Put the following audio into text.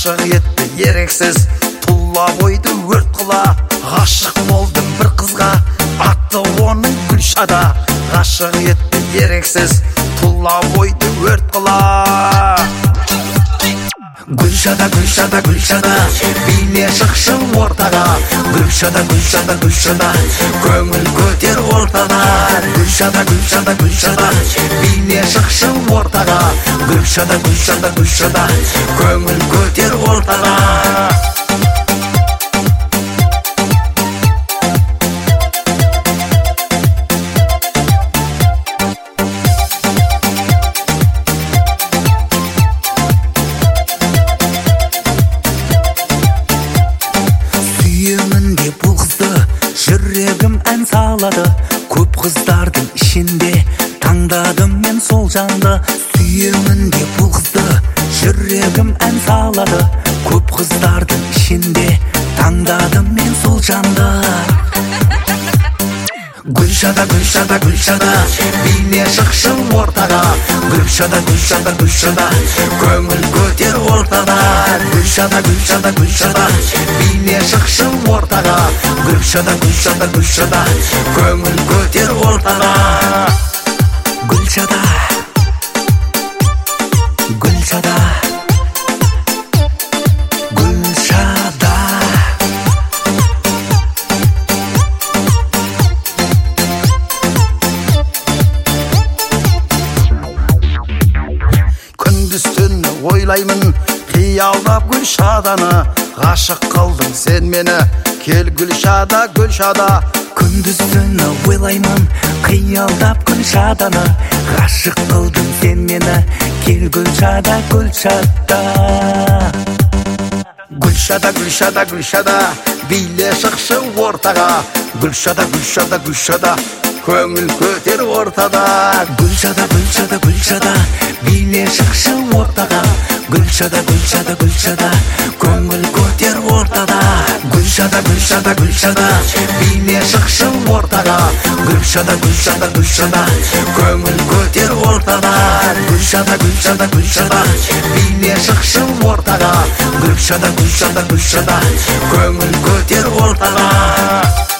ғашық етті ерексіз, тұла бойды өрт қыла. Ғашық болдым бір қызға, атты оның Гүлшада. Ғашық етті ерексіз, тұла бойды өрт қыла. Гүлшада, Гүлшада, Гүлшада, биле шықшы ортаға. Гүлшада, Гүлшада, Гүлшада, көңіл көтер ортада. Гүлшада, Гүлшада, Гүлшада, биле шықшы ортаға. Гүлшада, Гүлшада, Гүлшада, көңіл көтер ортаға. Жүрегім ән салады, көп қыздардың ішінде таңдадым мен сол жанды. Сүйемін де бұл қызды, жүрегім ән салады, көп қыздардың ішінде таңдадым мен сол жанды. Гүлшада, Гүлшада, Гүлшада, биле шықшы ортаға. Гүлшада, Гүлшада, Гүлшада, көңіл көтер ортада. Гүлшада, Гүлшада, Гүлшада, биле шықшы ортаға. Гүлшада, Гүлшада, Гүлшада, көңіл көтер ортада. Гүлшада, Гүлшада, Гүлшада. Күндіз-түні ойлаймын, қиялдап Гүлшаданы. Ғашық қылдың сен мені, кел Гүлшада, Гүлшада. Күндіз-түні ойлаймын, қиялдап Гүлшаданы. Ғашық қылдың сен мені, кел Гүлшада, Гүлшада. Гүлшада, Гүлшада, Гүлшада, биле шықшы ортаға. Гүлшада, Гүлшада, Гүлшада, көңіл көтер ортада. Гүлшада, Гүлшада, Гүлшада, биле шықшы ортаға. Гүлшада, Гүлшада, Гүлшада, көңіл көтер ортада. Гүлшада, Гүлшада, Гүлшада, биле шықшы ортаға. Гүлшада, Гүлшада, Гүлшада, көңіл көтер ортада. Гүлшада, Гүлшада, Гүлшада, биле шықшы ортаға. Гүлшада, Гүлшада, Гүлшада, көңіл көтер ортада.